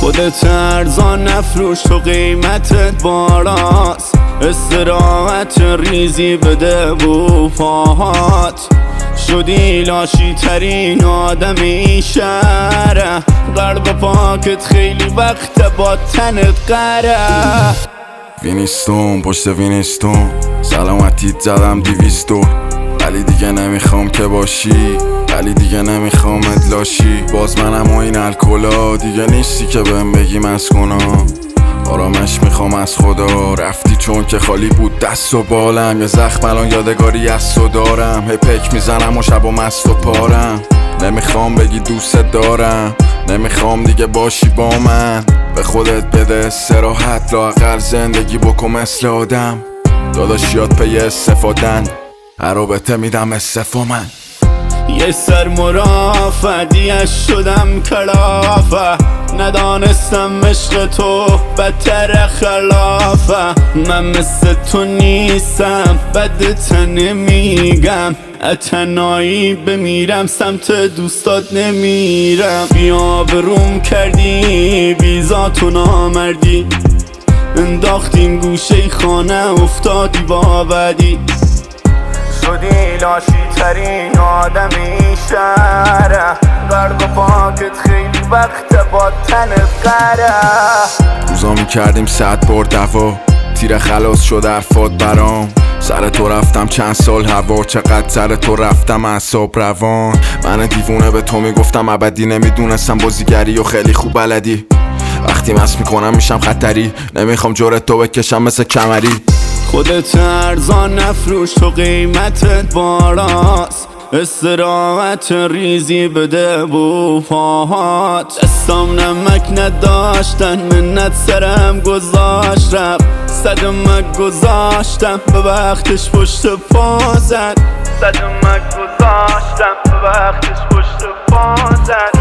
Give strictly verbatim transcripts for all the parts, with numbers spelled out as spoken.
خودت ارزان نفروش تو قیمتت بالاست، استراحت ریزی بده بو پاهات. شدی لاشی ترین آدمی شهره، قلب پاکت خیلی وقت با تنت قره. وینستون پشت وینستون سلامتیت زدم دیویستون، ولی دیگه نمیخوام که باشی، ولی دیگه نمیخوام ادلاشی. باز منم و این الکلا دیگه نیستی که بهم بگی مسکونا. آرامش میخوام از خدا، رفتی چون که خالی بود دست و بالم. یه زخم الان یادگاری از تو دارم، هی پک میزنم و شب و مست و پارم. نمیخوام بگی دوست دارم، نمیخوام دیگه باشی با من. به خودت بده استراحت، لااقل زندگی بکن مثل آدم. داداشیات پی استفادن، هر رابطه میدم استفا من. یه سر مرافعیش شدم کلافه، ندانستم عشق تو بدتر خلافه. من مثل تو نیستم بدت نمیگم، اتنایی بمیرم سمت دوستات نمیرم. بیا بروم کردی بیزاتو نامردی، انداختیم گوشه خانه افتادی با بدی. شدی لاشی ترین آدمی شهره، قلب پاکت خیلی وقت با تنت قره. روزا میکردیم صد بار دوا، تیر خلاص شد حرفات برام. سر تو رفتم چند سال هوا، چقدر سر تو رفتم اعصاب روان. من دیوونه به تو میگفتم ابدی، نمیدونستم بازیگری و خیلی خوب بلدی. وقتی مست میکنم میشم خطری، نمیخوام جورت تو بکشم مثل کمری. خودت ارزان نفروش تو قیمتت بالاست، استراحت ریزی بده بو پاهات. دستام نمک نداشتن منت سرم گذاشت رفت، صدمک گذاشتم به وقتش پشت پا زد. صدمک گذاشتم به وقتش پشت پا زد.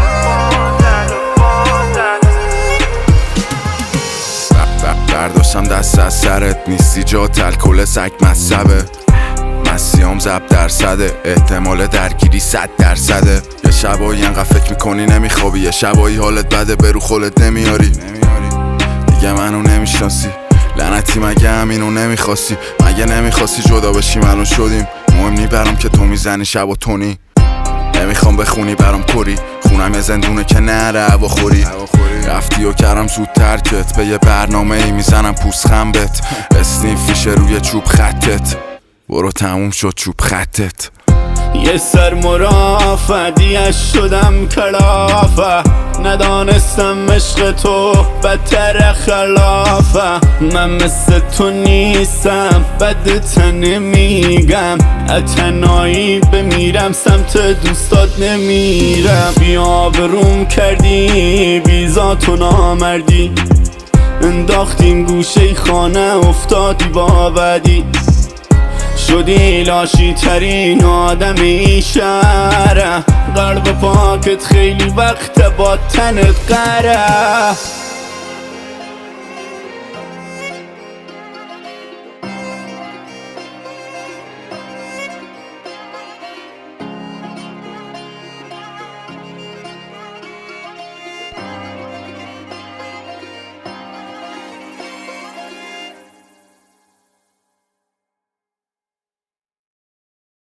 برداشتم دست از سرت، نیستی جات الکل سگ مصبه. مسیام زب درصده، احتمال درگیری صد درصده. یه شبایی انقدر فکر میکنی نمیخوابی، یه شبایی حالت بده برو خولت نمیاری. دیگه منو نمیشناسی لعنتی، مگه همینو نمیخواستی؟ مگه نمیخواستی جدا بشیم الان شدیم؟ مهم نی برام که تو میزنی شب و تونی. نمیخوام بخونی برام کری، خونم یه زندونه که نره هوا خوری. رفتی و کردم زود ترکت، به یه برنامه ای میزنم پوست بت. اسنیف فیشه روی چوب خطت، برو تموم شد چوب خطت. یه سر مرافعیش شدم کلافه، ندانستم عشق تو بدتر خلافه. من مثل تو نیستم بدت نمیگم، اتنایی بمیرم سمت دوستات نمیرم. بیا بروم کردی بیزاتو نامردی، انداختیم گوشه خانه افتادی با بدی. شدی لاشی ترین آدمی شهره، قلب پاکت خیلی وقت با تنت قره.